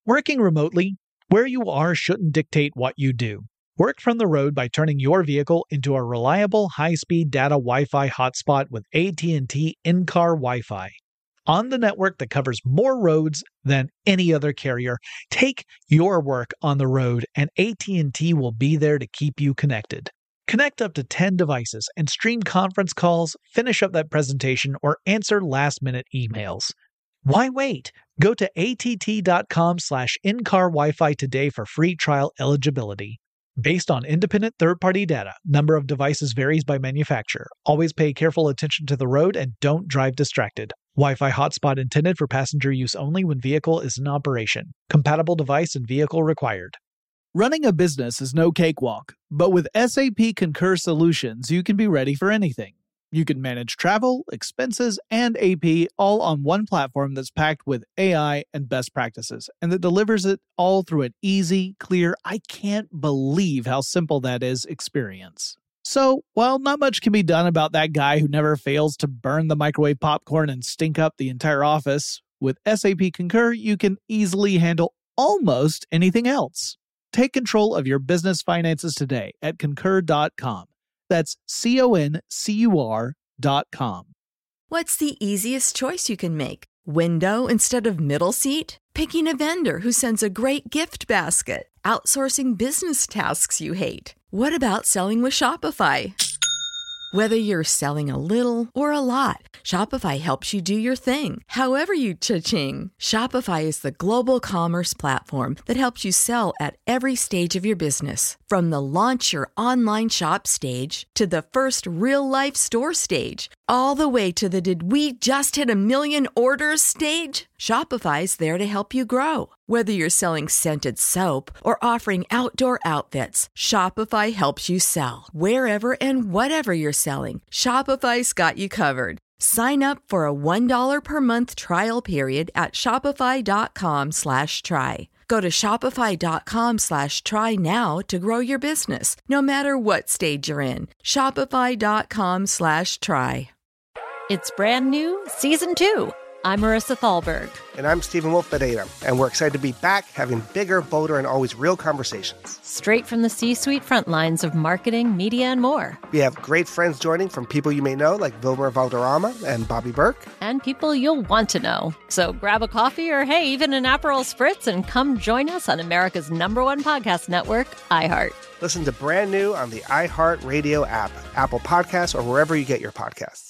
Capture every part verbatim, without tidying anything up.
Working remotely, where you are shouldn't dictate what you do. Work from the road by turning your vehicle into a reliable high-speed data Wi-Fi hotspot with A T and T in-car Wi-Fi. On the network that covers more roads than any other carrier, take your work on the road and A T and T will be there to keep you connected. Connect up to ten devices and stream conference calls, finish up that presentation, or answer last-minute emails. Why wait? Go to att.com slash in-car Wi-Fi today for free trial eligibility. Based on independent third-party data, number of devices varies by manufacturer. Always pay careful attention to the road and don't drive distracted. Wi-Fi hotspot intended for passenger use only when vehicle is in operation. Compatible device and vehicle required. Running a business is no cakewalk, but with S A P Concur Solutions, you can be ready for anything. You can manage travel, expenses, and A P all on one platform that's packed with A I and best practices, and that delivers it all through an easy, clear, I can't believe how simple that is experience. So, while not much can be done about that guy who never fails to burn the microwave popcorn and stink up the entire office, with S A P Concur, you can easily handle almost anything else. Take control of your business finances today at concur dot com. That's C O N C U R dot com. What's the easiest choice you can make? Window instead of middle seat? Picking a vendor who sends a great gift basket? Outsourcing business tasks you hate? What about selling with Shopify? Whether you're selling a little or a lot, Shopify helps you do your thing, however you cha-ching. Shopify is the global commerce platform that helps you sell at every stage of your business. From the launch your online shop stage to the first real-life store stage, all the way to the did we just hit a million orders stage. Shopify's there to help you grow. Whether you're selling scented soap or offering outdoor outfits, Shopify helps you sell. Wherever and whatever you're selling, Shopify's got you covered. Sign up for a one dollar per month trial period at shopify.com slash try. Go to shopify.com slash try now to grow your business, no matter what stage you're in. Shopify.com slash try. It's brand new, season two. I'm Marissa Thalberg. And I'm Stephen Wolf Bedeta, and we're excited to be back having bigger, bolder, and always real conversations. Straight from the C-suite front lines of marketing, media, and more. We have great friends joining from people you may know, like Wilmer Valderrama and Bobby Burke. And people you'll want to know. So grab a coffee or, hey, even an Aperol Spritz and come join us on America's number one podcast network, iHeart. Listen to Brand New on the iHeart Radio app, Apple Podcasts, or wherever you get your podcasts.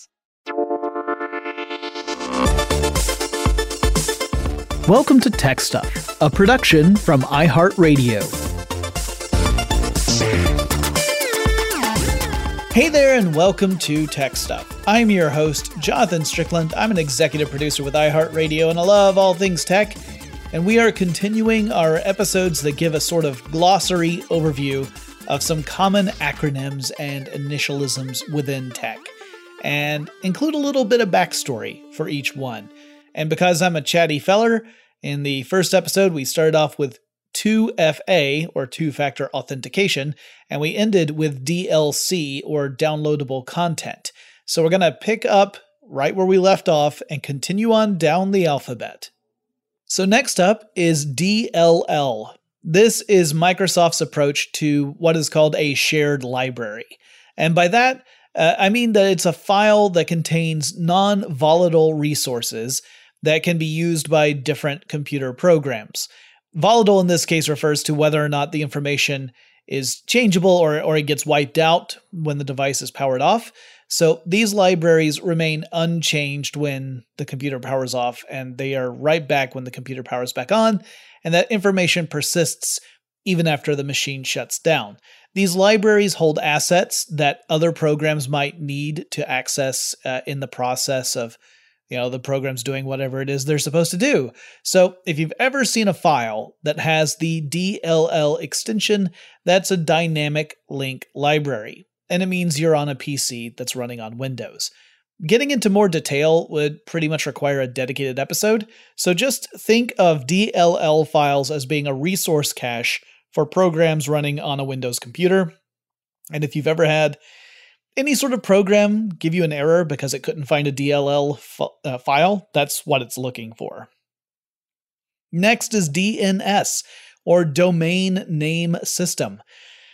Welcome to Tech Stuff, a production from iHeartRadio. Hey there, and welcome to Tech Stuff. I'm your host, Jonathan Strickland. I'm an executive producer with iHeartRadio, and I love all things tech. And we are continuing our episodes that give a sort of glossary overview of some common acronyms and initialisms within tech, and include a little bit of backstory for each one. And because I'm a chatty feller, in the first episode, we started off with two F A, or two-factor authentication, and we ended with D L C, or downloadable content. So we're going to pick up right where we left off and continue on down the alphabet. So next up is D L L. This is Microsoft's approach to what is called a shared library. And by that, uh, I mean that it's a file that contains non-volatile resources that can be used by different computer programs. Volatile in this case refers to whether or not the information is changeable or, or it gets wiped out when the device is powered off. So these libraries remain unchanged when the computer powers off, and they are right back when the computer powers back on, and that information persists even after the machine shuts down. These libraries hold assets that other programs might need to access uh, in the process of You know, the program's doing whatever it is they're supposed to do. So if you've ever seen a file that has the D L L extension, that's a dynamic link library, and it means you're on a P C that's running on Windows. Getting into more detail would pretty much require a dedicated episode, so just think of D L L files as being a resource cache for programs running on a Windows computer. And if you've ever had any sort of program give you an error because it couldn't find a D L L f- uh, file, that's what it's looking for. Next is D N S, or Domain Name System.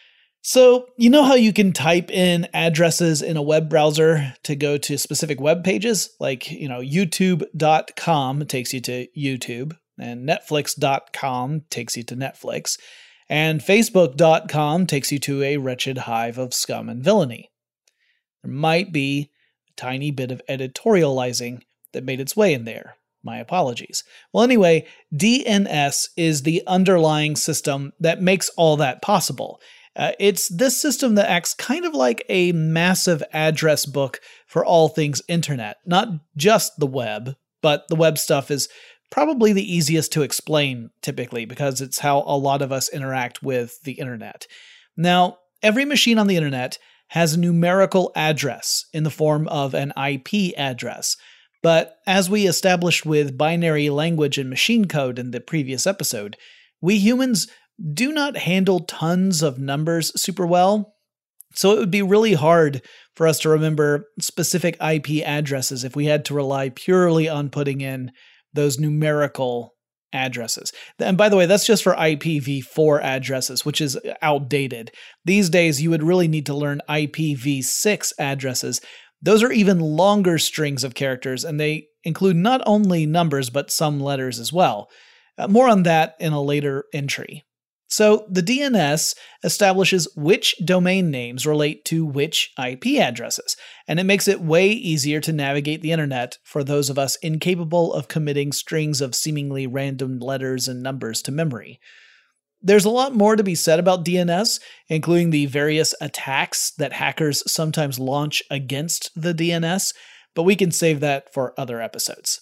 So, you know how you can type in addresses in a web browser to go to specific web pages? Like, you know, youtube dot com takes you to YouTube, and netflix dot com takes you to Netflix, and facebook dot com takes you to a wretched hive of scum and villainy. There might be a tiny bit of editorializing that made its way in there. My apologies. Well, anyway, D N S is the underlying system that makes all that possible. Uh, it's this system that acts kind of like a massive address book for all things internet. Not just the web, but the web stuff is probably the easiest to explain typically because it's how a lot of us interact with the internet. Now, every machine on the internet has a numerical address in the form of an I P address. But as we established with binary language and machine code in the previous episode, we humans do not handle tons of numbers super well, so it would be really hard for us to remember specific I P addresses if we had to rely purely on putting in those numerical addresses. And by the way, that's just for I P v four addresses, which is outdated. These days, you would really need to learn I P v six addresses. Those are even longer strings of characters, and they include not only numbers, but some letters as well. Uh, more on that in a later entry. So the D N S establishes which domain names relate to which I P addresses, and it makes it way easier to navigate the internet for those of us incapable of committing strings of seemingly random letters and numbers to memory. There's a lot more to be said about D N S, including the various attacks that hackers sometimes launch against the D N S, but we can save that for other episodes.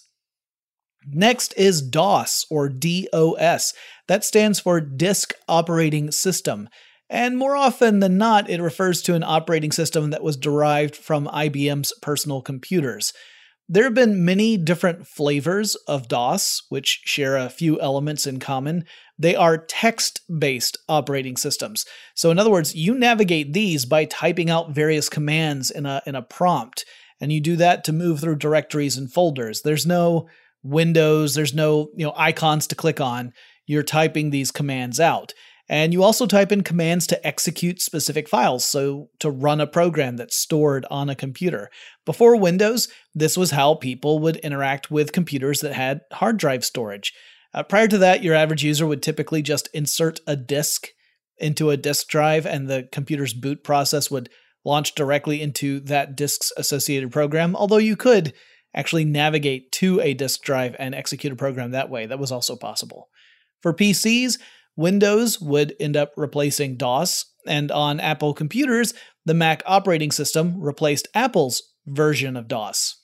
Next is DOS, or D O S. That stands for Disk Operating System. And more often than not, it refers to an operating system that was derived from I B M's personal computers. There have been many different flavors of DOS, which share a few elements in common. They are text-based operating systems. So in other words, you navigate these by typing out various commands in a, in a prompt, and you do that to move through directories and folders. There's no windows, there's no, you know, icons to click on. You're typing these commands out. And you also type in commands to execute specific files, so to run a program that's stored on a computer. Before Windows, this was how people would interact with computers that had hard drive storage. Uh, prior to that, your average user would typically just insert a disk into a disk drive, and the computer's boot process would launch directly into that disk's associated program, although you could actually navigate to a disk drive and execute a program that way. That was also possible. For P Cs, Windows would end up replacing DOS, and on Apple computers, the Mac operating system replaced Apple's version of DOS.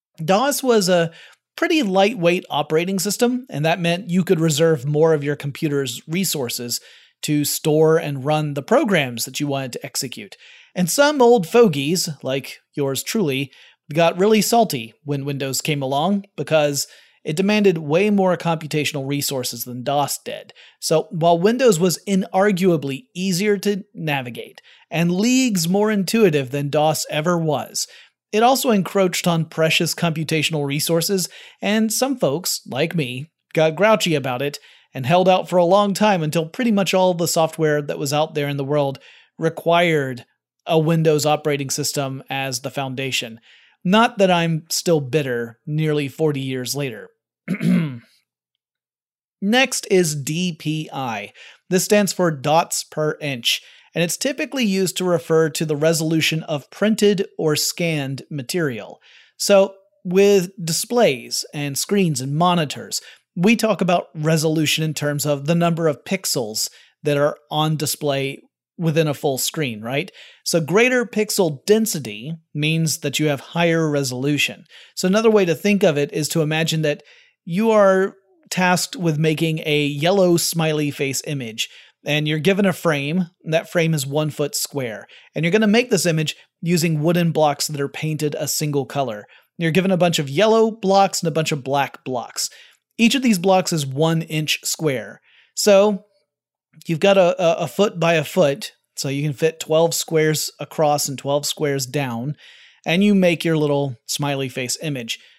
DOS was a pretty lightweight operating system, and that meant you could reserve more of your computer's resources to store and run the programs that you wanted to execute. And some old fogies, like yours truly, got really salty when Windows came along because it demanded way more computational resources than DOS did. So while Windows was inarguably easier to navigate and leagues more intuitive than DOS ever was, it also encroached on precious computational resources, and some folks, like me, got grouchy about it and held out for a long time until pretty much all the software that was out there in the world required a Windows operating system as the foundation. Not that I'm still bitter nearly forty years later. Next is D P I. This stands for dots per inch, and it's typically used to refer to the resolution of printed or scanned material. So, with displays and screens and monitors, we talk about resolution in terms of the number of pixels that are on display within a full screen, right? So greater pixel density means that you have higher resolution. So another way to think of it is to imagine that you are tasked with making a yellow smiley face image, and you're given a frame. That frame is one foot square, and you're going to make this image using wooden blocks that are painted a single color. You're given a bunch of yellow blocks and a bunch of black blocks. Each of these blocks is one inch square. So you've got a, a, a foot by a foot, so you can fit twelve squares across and twelve squares down, and you make your little smiley face image.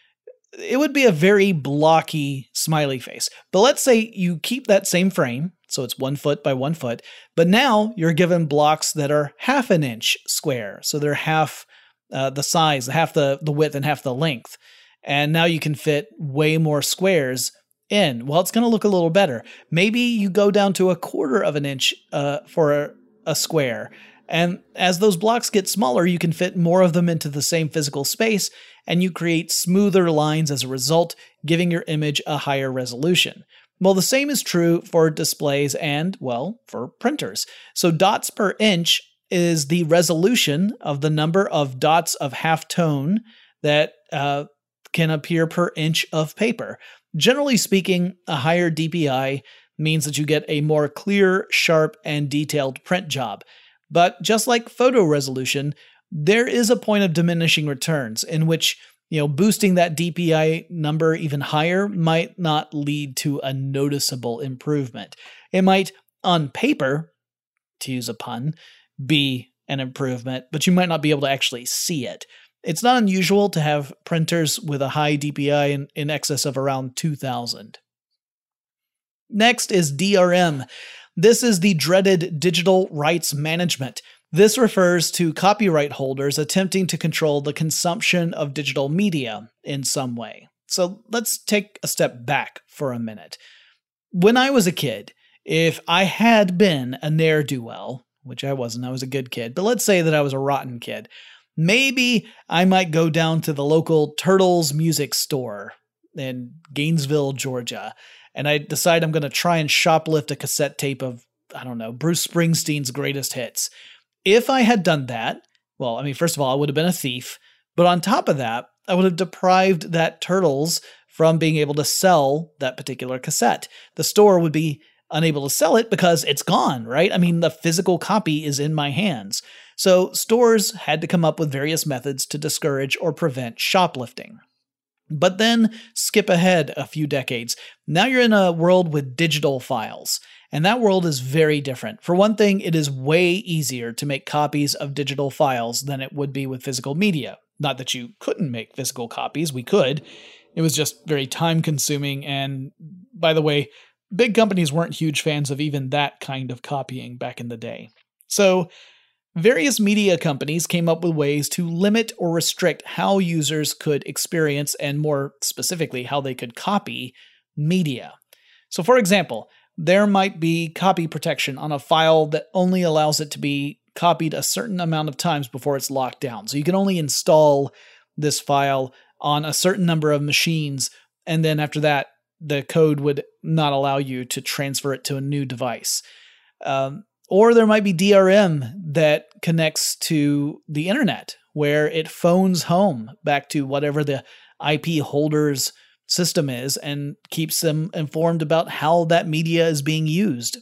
it would be a very blocky smiley face. But let's say you keep that same frame, so it's one foot by one foot, but now you're given blocks that are half an inch square. So they're half uh, the size, half the, the width and half the length. And now you can fit way more squares in. Well, it's going to look a little better. Maybe you go down to a quarter of an inch uh, for a, a square. And as those blocks get smaller, you can fit more of them into the same physical space, and you create smoother lines as a result, giving your image a higher resolution. Well, the same is true for displays and, well, for printers. So dots per inch is the resolution of the number of dots of halftone that uh, can appear per inch of paper. Generally speaking, a higher D P I means that you get a more clear, sharp, and detailed print job. But just like photo resolution, there is a point of diminishing returns in which, you know, boosting that D P I number even higher might not lead to a noticeable improvement. It might, on paper, to use a pun, be an improvement, but you might not be able to actually see it. It's not unusual to have printers with a high D P I in, in excess of around two thousand. Next is D R M. This is the dreaded digital rights management. This refers to copyright holders attempting to control the consumption of digital media in some way. So let's take a step back for a minute. When I was a kid, if I had been a ne'er-do-well, which I wasn't, I was a good kid, but let's say that I was a rotten kid, maybe I might go down to the local Turtles music store in Gainesville, Georgia, and I decide I'm going to try and shoplift a cassette tape of, I don't know, Bruce Springsteen's greatest hits. If I had done that, well, I mean, first of all, I would have been a thief, but on top of that, I would have deprived that Turtles from being able to sell that particular cassette. The store would be unable to sell it because it's gone, right? I mean, the physical copy is in my hands. So stores had to come up with various methods to discourage or prevent shoplifting. But then skip ahead a few decades. Now you're in a world with digital files, and that world is very different. For one thing, it is way easier to make copies of digital files than it would be with physical media. Not that you couldn't make physical copies, we could. It was just very time consuming, and by the way, big companies weren't huge fans of even that kind of copying back in the day. So, various media companies came up with ways to limit or restrict how users could experience, and more specifically, how they could copy media. So for example, there might be copy protection on a file that only allows it to be copied a certain amount of times before it's locked down. So you can only install this file on a certain number of machines, and then after that, the code would not allow you to transfer it to a new device. Um, Or there might be D R M that connects to the internet, where it phones home back to whatever the I P holder's system is and keeps them informed about how that media is being used.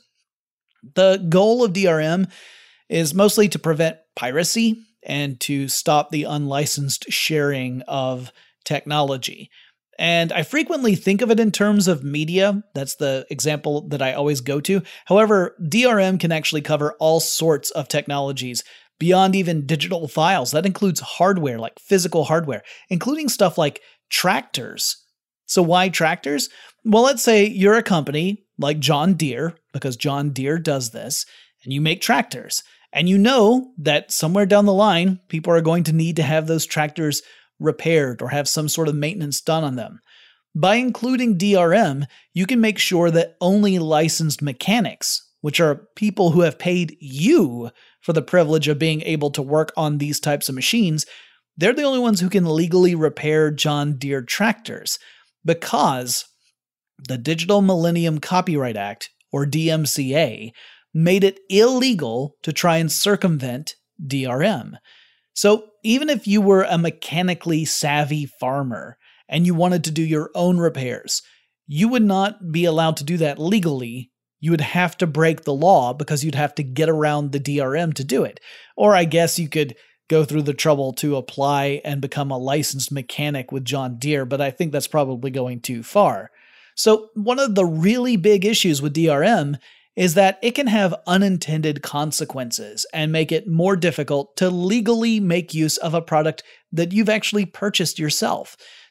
The goal of D R M is mostly to prevent piracy and to stop the unlicensed sharing of technology. And I frequently think of it in terms of media. That's the example that I always go to. However, D R M can actually cover all sorts of technologies beyond even digital files. That includes hardware, like physical hardware, including stuff like tractors. So why tractors? Well, let's say you're a company like John Deere, because John Deere does this, and you make tractors. And you know that somewhere down the line, people are going to need to have those tractors repaired or have some sort of maintenance done on them. By including D R M, you can make sure that only licensed mechanics, which are people who have paid you for the privilege of being able to work on these types of machines, they're the only ones who can legally repair John Deere tractors, because the Digital Millennium Copyright Act, or D M C A, made it illegal to try and circumvent D R M. So even if you were a mechanically savvy farmer and you wanted to do your own repairs, you would not be allowed to do that legally. You would have to break the law because you'd have to get around the D R M to do it. Or I guess you could go through the trouble to apply and become a licensed mechanic with John Deere, but I think that's probably going too far. So one of the really big issues with D R M is that it can have unintended consequences and make it more difficult to legally make use of a product that you've actually purchased yourself.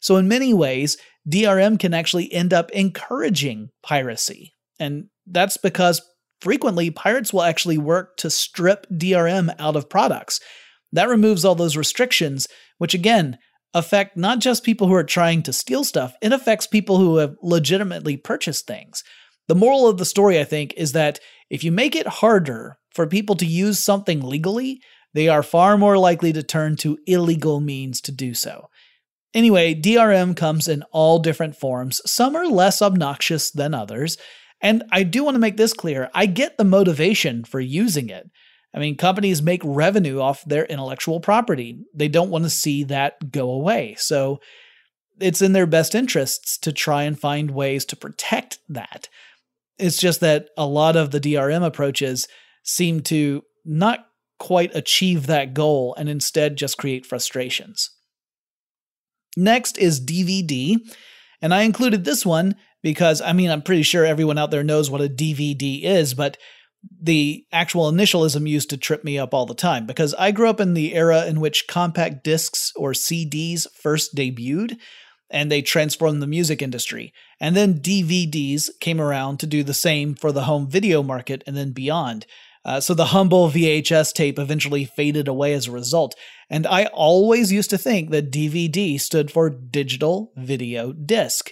So in many ways, D R M can actually end up encouraging piracy. And that's because frequently pirates will actually work to strip D R M out of products. That removes all those restrictions, which again, affect not just people who are trying to steal stuff, it affects people who have legitimately purchased things. The moral of the story, I think, is that if you make it harder for people to use something legally, they are far more likely to turn to illegal means to do so. Anyway, D R M comes in all different forms. Some are less obnoxious than others. And I do want to make this clear. I get the motivation for using it. I mean, companies make revenue off their intellectual property. They don't want to see that go away. So it's in their best interests to try and find ways to protect that. It's just that a lot of the D R M approaches seem to not quite achieve that goal and instead just create frustrations. Next is D V D, and I included this one because, I mean, I'm pretty sure everyone out there knows what a D V D is, but the actual initialism used to trip me up all the time because I grew up in the era in which compact discs or C Ds first debuted, and they transformed the music industry. And then D V Ds came around to do the same for the home video market and then beyond. Uh, so the humble V H S tape eventually faded away as a result. And I always used to think that D V D stood for digital video disc.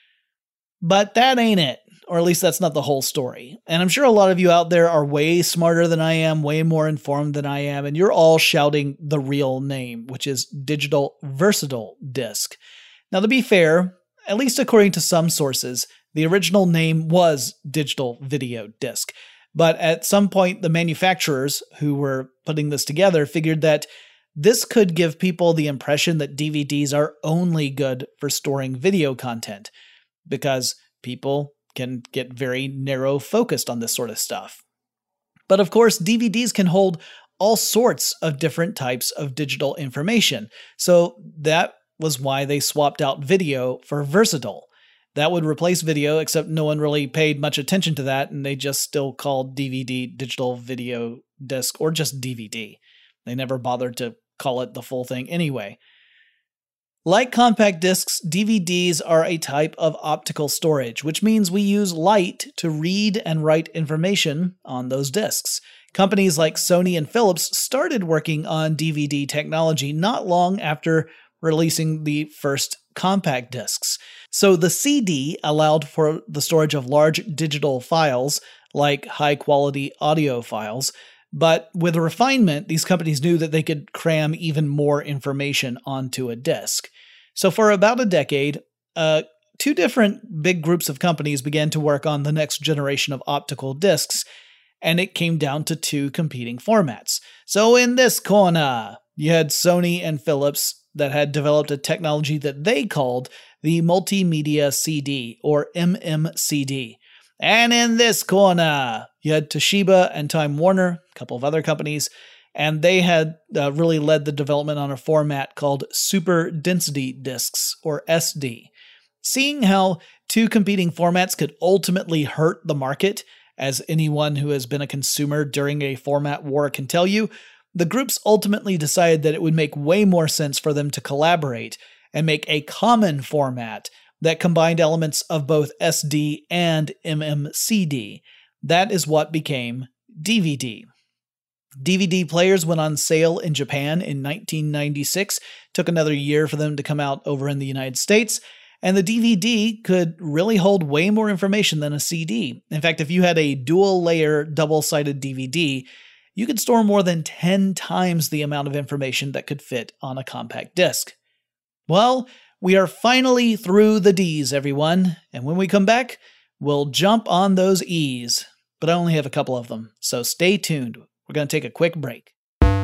But that ain't it. Or at least that's not the whole story. And I'm sure a lot of you out there are way smarter than I am, way more informed than I am, and you're all shouting the real name, which is digital versatile disc. Now, to be fair, at least according to some sources, the original name was digital video disc. But at some point, the manufacturers who were putting this together figured that this could give people the impression that D V Ds are only good for storing video content, because people can get very narrow focused on this sort of stuff. But of course, D V Ds can hold all sorts of different types of digital information. So that was why they swapped out video for versatile. That would replace video, except no one really paid much attention to that, and they just still called D V D digital video disc, or just D V D. They never bothered to call it the full thing anyway. Like compact discs, D V Ds are a type of optical storage, which means we use light to read and write information on those discs. Companies like Sony and Philips started working on D V D technology not long after releasing the first compact discs. So the C D allowed for the storage of large digital files, like high-quality audio files, but with refinement, these companies knew that they could cram even more information onto a disk. So for about a decade, uh, two different big groups of companies began to work on the next generation of optical discs, and it came down to two competing formats. So in this corner, you had Sony and Philips that had developed a technology that they called the Multimedia C D, or M M C D. And in this corner, you had Toshiba and Time Warner, a couple of other companies, and they had uh, really led the development on a format called Super Density Discs, or S D. Seeing how two competing formats could ultimately hurt the market, as anyone who has been a consumer during a format war can tell you, the groups ultimately decided that it would make way more sense for them to collaborate and make a common format that combined elements of both S D and M M C D. That is what became D V D. D V D players went on sale in Japan in nineteen ninety-six, took another year for them to come out over in the United States, and the D V D could really hold way more information than a C D. In fact, if you had a dual-layer, double-sided D V D, you could store more than ten times the amount of information that could fit on a compact disc. Well, we are finally through the D's, everyone, and when we come back, we'll jump on those E's. But I only have a couple of them, so stay tuned. We're going to take a quick break.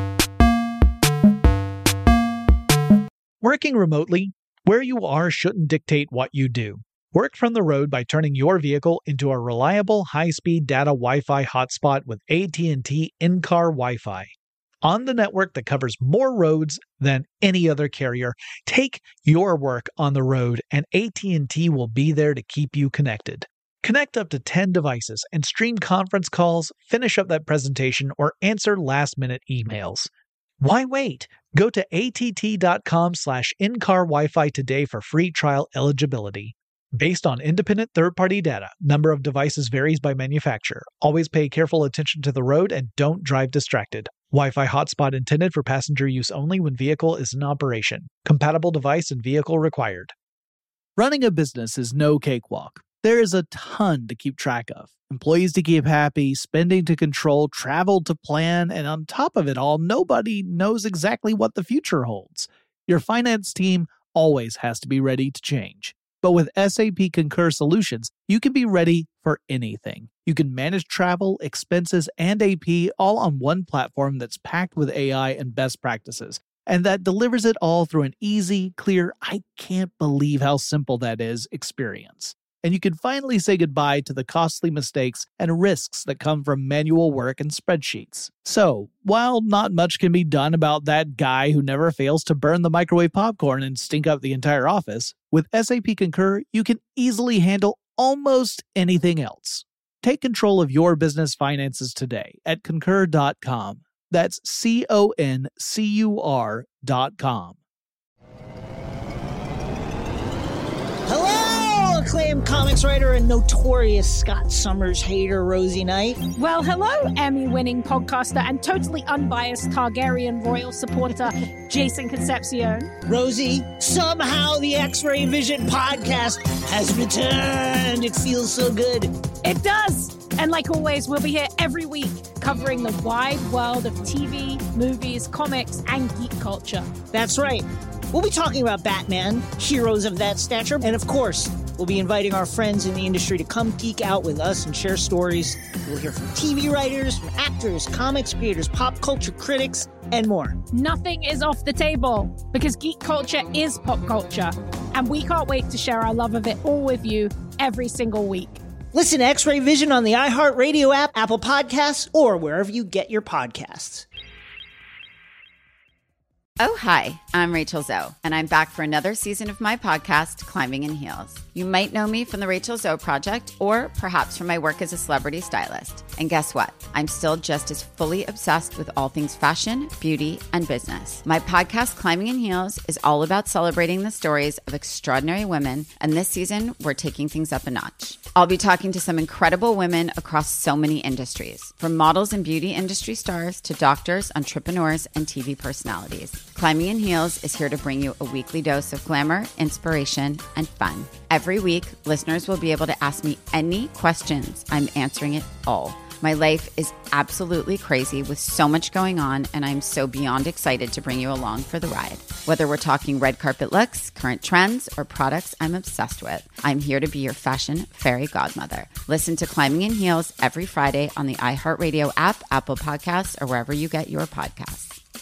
Working remotely, where you are shouldn't dictate what you do. Work from the road by turning your vehicle into a reliable high-speed data Wi-Fi hotspot with A T and T in-car Wi-Fi. On the network that covers more roads than any other carrier, take your work on the road and A T and T will be there to keep you connected. Connect up to ten devices and stream conference calls, finish up that presentation, or answer last-minute emails. Why wait? Go to att.com slash in-car Wi-Fi today for free trial eligibility. Based on independent third-party data, number of devices varies by manufacturer. Always pay careful attention to the road and don't drive distracted. Wi-Fi hotspot intended for passenger use only when vehicle is in operation. Compatible device and vehicle required. Running a business is no cakewalk. There is a ton to keep track of. Employees to keep happy, spending to control, travel to plan, and on top of it all, nobody knows exactly what the future holds. Your finance team always has to be ready to change. But with S A P Concur Solutions, you can be ready for anything. You can manage travel, expenses, and A P all on one platform that's packed with A I and best practices, and that delivers it all through an easy, clear, I can't believe how simple that is experience. And you can finally say goodbye to the costly mistakes and risks that come from manual work and spreadsheets. So, while not much can be done about that guy who never fails to burn the microwave popcorn and stink up the entire office, with S A P Concur, you can easily handle almost anything else. Take control of your business finances today at concur dot com. That's C O N C U R dot com. Hello, acclaimed comics writer and notorious Scott Summers hater, Rosie Knight. Well, hello, Emmy-winning podcaster and totally unbiased Targaryen royal supporter, Jason Concepcion. Rosie, somehow the X-Ray Vision podcast has returned. It feels so good. It does. And like always, we'll be here every week covering the wide world of T V, movies, comics, and geek culture. That's right. We'll be talking about Batman, heroes of that stature, and of course, we'll be inviting our friends in the industry to come geek out with us and share stories. We'll hear from T V writers, from actors, comics creators, pop culture critics, and more. Nothing is off the table because geek culture is pop culture, and we can't wait to share our love of it all with you every single week. Listen to X-Ray Vision on the iHeartRadio app, Apple Podcasts, or wherever you get your podcasts. Oh, hi, I'm Rachel Zoe, and I'm back for another season of my podcast, Climbing in Heels. You might know me from the Rachel Zoe Project, or perhaps from my work as a celebrity stylist. And guess what? I'm still just as fully obsessed with all things fashion, beauty, and business. My podcast, Climbing in Heels, is all about celebrating the stories of extraordinary women, and this season, we're taking things up a notch. I'll be talking to some incredible women across so many industries, from models and beauty industry stars to doctors, entrepreneurs, and T V personalities. Climbing in Heels is here to bring you a weekly dose of glamour, inspiration, and fun. Every week, listeners will be able to ask me any questions. I'm answering it all. My life is absolutely crazy with so much going on, and I'm so beyond excited to bring you along for the ride. Whether we're talking red carpet looks, current trends, or products I'm obsessed with, I'm here to be your fashion fairy godmother. Listen to Climbing in Heels every Friday on the iHeartRadio app, Apple Podcasts, or wherever you get your podcasts.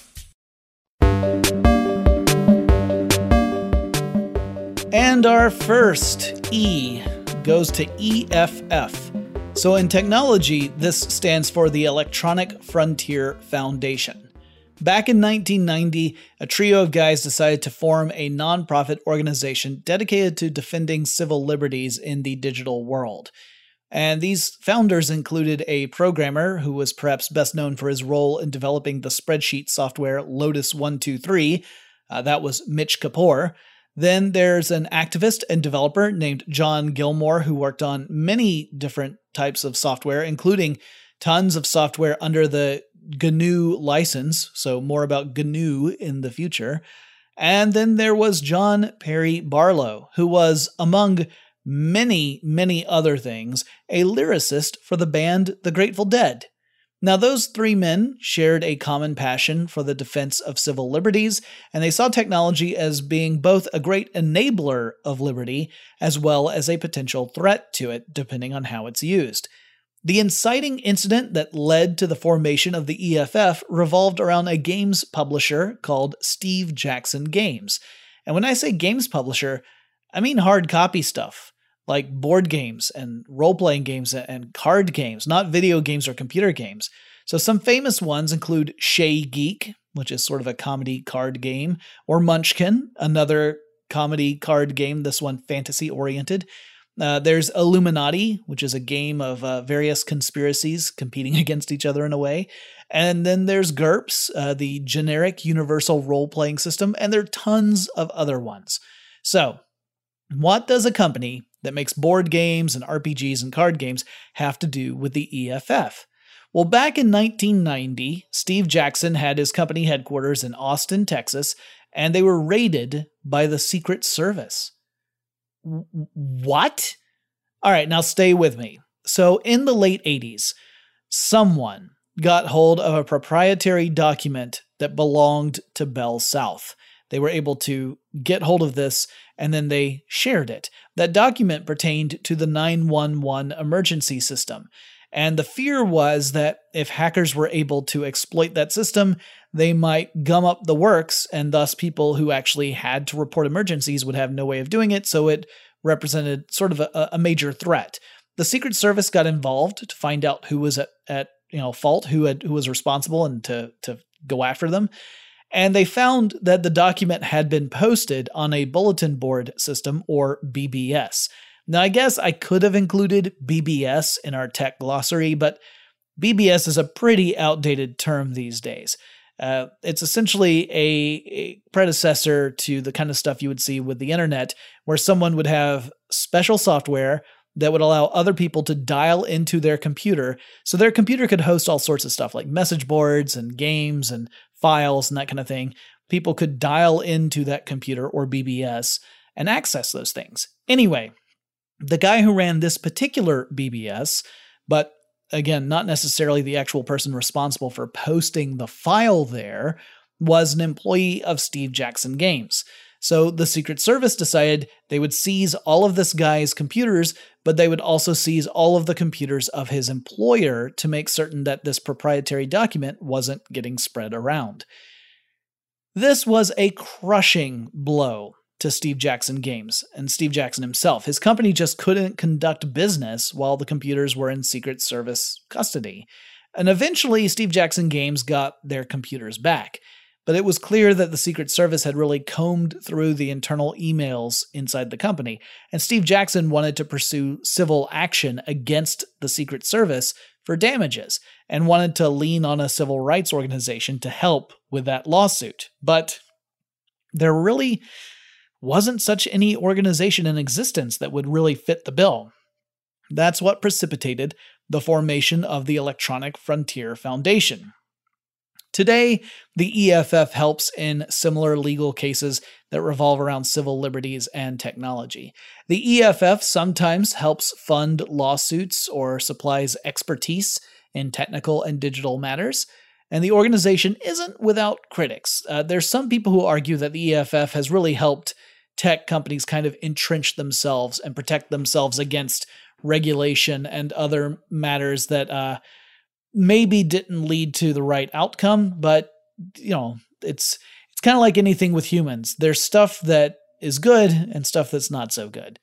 And our first E goes to E F F. So in technology, this stands for the Electronic Frontier Foundation. Back in nineteen ninety, a trio of guys decided to form a nonprofit organization dedicated to defending civil liberties in the digital world. And these founders included a programmer who was perhaps best known for his role in developing the spreadsheet software Lotus one two three. Uh, that was Mitch Kapor. Then there's an activist and developer named John Gilmore who worked on many different types of software, including tons of software under the G N U license, so more about G N U in the future. And then there was John Perry Barlow, who was, among many, many other things, a lyricist for the band The Grateful Dead. Now, those three men shared a common passion for the defense of civil liberties, and they saw technology as being both a great enabler of liberty as well as a potential threat to it, depending on how it's used. The inciting incident that led to the formation of the E F F revolved around a games publisher called Steve Jackson Games. And when I say games publisher, I mean hard copy stuff, like board games and role-playing games and card games, not video games or computer games. So some famous ones include Shay Geek, which is sort of a comedy card game, or Munchkin, another comedy card game, this one fantasy-oriented. Uh, there's Illuminati, which is a game of uh, various conspiracies competing against each other in a way. And then there's GURPS, uh, the generic universal role-playing system, and there are tons of other ones. So, what does a company that makes board games and R P Gs and card games have to do with the E F F? Well, back in nineteen ninety, Steve Jackson had his company headquarters in Austin, Texas, and they were raided by the Secret Service. W- what? All right, now stay with me. So, in the late eighties, someone got hold of a proprietary document that belonged to Bell South. They were able to get hold of this, and then they shared it. That document pertained to the nine one one emergency system. And the fear was that if hackers were able to exploit that system, they might gum up the works, and thus people who actually had to report emergencies would have no way of doing it, so it represented sort of a, a major threat. The Secret Service got involved to find out who was at, at you know fault, who had who was responsible, and to to go after them. And they found that the document had been posted on a bulletin board system, or B B S. Now, I guess I could have included B B S in our tech glossary, but B B S is a pretty outdated term these days. Uh, it's essentially a, a predecessor to the kind of stuff you would see with the internet, where someone would have special software that would allow other people to dial into their computer, so their computer could host all sorts of stuff like message boards and games and files and that kind of thing. People could dial into that computer, or B B S, and access those things. Anyway, the guy who ran this particular B B S, but again, not necessarily the actual person responsible for posting the file there, was an employee of Steve Jackson Games. So the Secret Service decided they would seize all of this guy's computers, but they would also seize all of the computers of his employer to make certain that this proprietary document wasn't getting spread around. This was a crushing blow to Steve Jackson Games and Steve Jackson himself. His company just couldn't conduct business while the computers were in Secret Service custody. And eventually, Steve Jackson Games got their computers back. But it was clear that the Secret Service had really combed through the internal emails inside the company, and Steve Jackson wanted to pursue civil action against the Secret Service for damages, and wanted to lean on a civil rights organization to help with that lawsuit. But there really wasn't such any organization in existence that would really fit the bill. That's what precipitated the formation of the Electronic Frontier Foundation. Today, the E F F helps in similar legal cases that revolve around civil liberties and technology. The E F F sometimes helps fund lawsuits or supplies expertise in technical and digital matters, and the organization isn't without critics. Uh, there's some people who argue that the E F F has really helped tech companies kind of entrench themselves and protect themselves against regulation and other matters that uh, maybe didn't lead to the right outcome, but you know, it's it's kind of like anything with humans. There's stuff that is good and stuff that's not so good.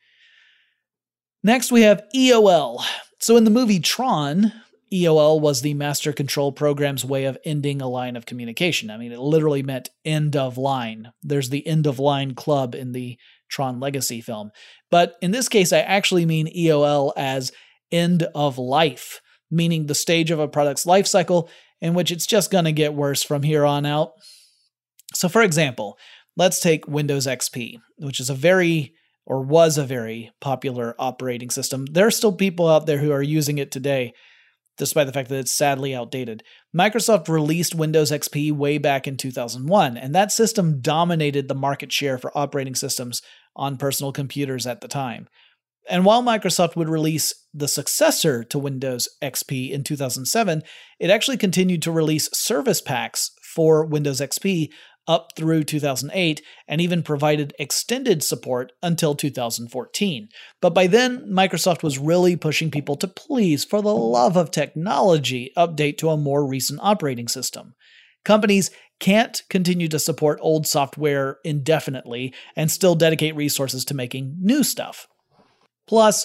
Next, we have E O L. So in the movie Tron, E O L was the Master Control Program's way of ending a line of communication. I mean, it literally meant end of line. There's the end of line club in the Tron Legacy film. But in this case, I actually mean E O L as end of life, meaning the stage of a product's life cycle in which it's just going to get worse from here on out. So for example, let's take Windows X P, which is a very, or was a very popular operating system. There are still people out there who are using it today, despite the fact that it's sadly outdated. Microsoft released Windows X P way back in two thousand one, and that system dominated the market share for operating systems on personal computers at the time. And while Microsoft would release the successor to Windows X P in two thousand seven, it actually continued to release service packs for Windows X P up through two thousand eight, and even provided extended support until two thousand fourteen. But by then, Microsoft was really pushing people to please, for the love of technology, update to a more recent operating system. Companies can't continue to support old software indefinitely and still dedicate resources to making new stuff. Plus,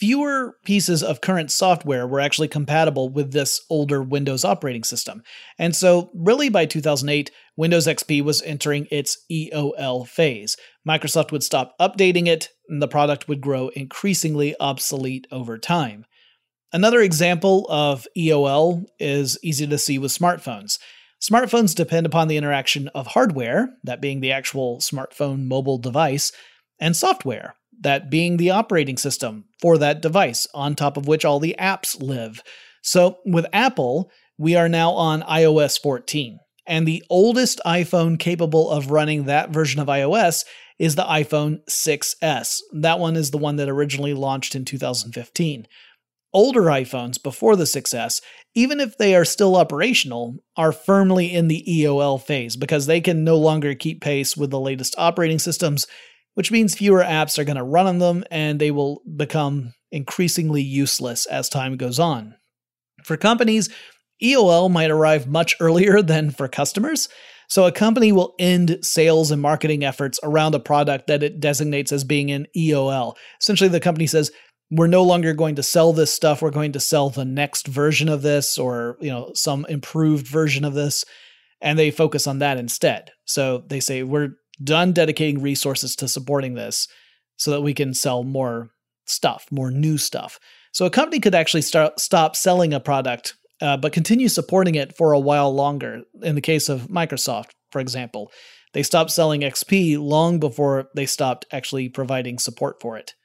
fewer pieces of current software were actually compatible with this older Windows operating system. And so really by two thousand eight, Windows X P was entering its E O L phase. Microsoft would stop updating it, and the product would grow increasingly obsolete over time. Another example of E O L is easy to see with smartphones. Smartphones depend upon the interaction of hardware, that being the actual smartphone mobile device, and software, that being the operating system for that device, on top of which all the apps live. So with Apple, we are now on i O S fourteen, and the oldest iPhone capable of running that version of iOS is the iPhone six S. That one is the one that originally launched in two thousand fifteen. Older iPhones before the six S, even if they are still operational, are firmly in the E O L phase because they can no longer keep pace with the latest operating systems, which means fewer apps are going to run on them and they will become increasingly useless as time goes on. For companies, E O L might arrive much earlier than for customers, so a company will end sales and marketing efforts around a product that it designates as being in E O L. Essentially, the company says, we're no longer going to sell this stuff, we're going to sell the next version of this or, you know, some improved version of this, and they focus on that instead. So they say, we're done dedicating resources to supporting this so that we can sell more stuff, more new stuff. So a company could actually start stop selling a product, uh, but continue supporting it for a while longer. In the case of Microsoft, for example, they stopped selling X P long before they stopped actually providing support for it.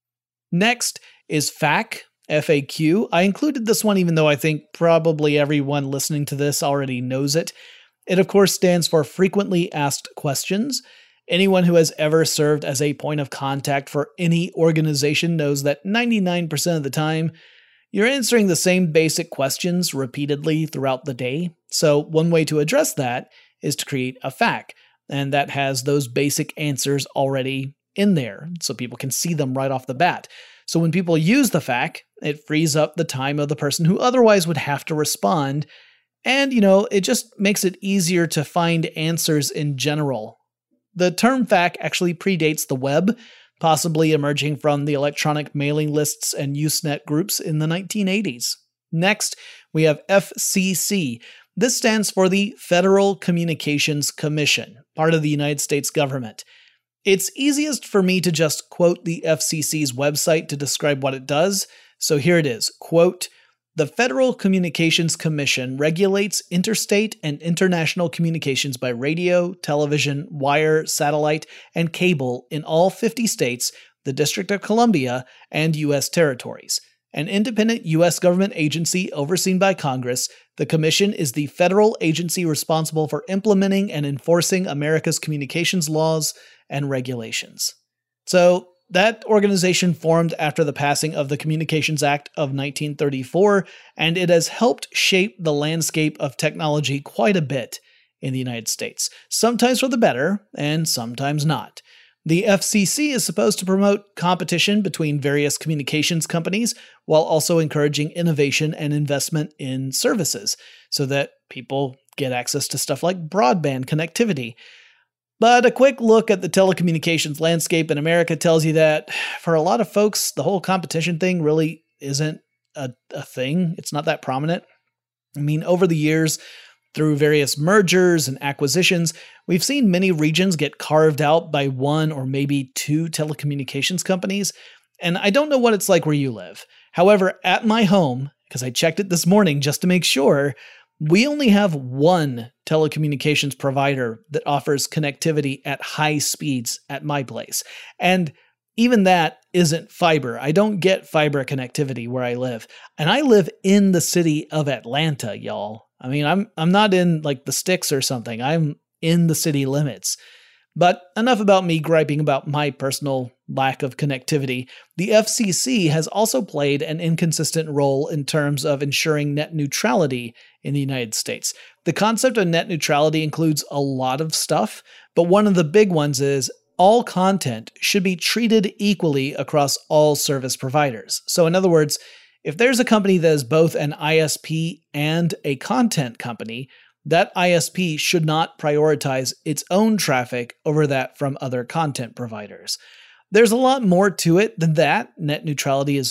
Next is F A Q, F A Q. I included this one even though I think probably everyone listening to this already knows it. It, of course, stands for Frequently Asked Questions. Anyone who has ever served as a point of contact for any organization knows that ninety-nine percent of the time, you're answering the same basic questions repeatedly throughout the day. So one way to address that is to create a F A Q, and that has those basic answers already in there, so people can see them right off the bat. So when people use the F A Q, it frees up the time of the person who otherwise would have to respond. And, you know, it just makes it easier to find answers in general. The term F A Q actually predates the web, possibly emerging from the electronic mailing lists and Usenet groups in the nineteen eighties. Next, we have F C C. This stands for the Federal Communications Commission, part of the United States government. It's easiest for me to just quote the F C C's website to describe what it does, so here it is, quote, "The Federal Communications Commission regulates interstate and international communications by radio, television, wire, satellite, and cable in all fifty states, the District of Columbia, and U S territories. An independent U S government agency overseen by Congress, the Commission is the federal agency responsible for implementing and enforcing America's communications laws and regulations." So that organization formed after the passing of the Communications Act of nineteen thirty-four, and it has helped shape the landscape of technology quite a bit in the United States, sometimes for the better and sometimes not. The F C C is supposed to promote competition between various communications companies while also encouraging innovation and investment in services so that people get access to stuff like broadband connectivity. But a quick look at the telecommunications landscape in America tells you that for a lot of folks, the whole competition thing really isn't a, a thing. It's not that prominent. I mean, over the years, through various mergers and acquisitions, we've seen many regions get carved out by one or maybe two telecommunications companies, and I don't know what it's like where you live. However, at my home, because I checked it this morning just to make sure, we only have one telecommunications provider that offers connectivity at high speeds at my place. And even that isn't fiber. I don't get fiber connectivity where I live. And I live in the city of Atlanta, y'all. I mean, I'm I'm not in like the sticks or something. I'm in the city limits. But enough about me griping about my personal lack of connectivity. The F C C has also played an inconsistent role in terms of ensuring net neutrality in the United States. The concept of net neutrality includes a lot of stuff, but one of the big ones is all content should be treated equally across all service providers. So in other words, if there's a company that is both an I S P and a content company, that I S P should not prioritize its own traffic over that from other content providers. There's a lot more to it than that. Net neutrality is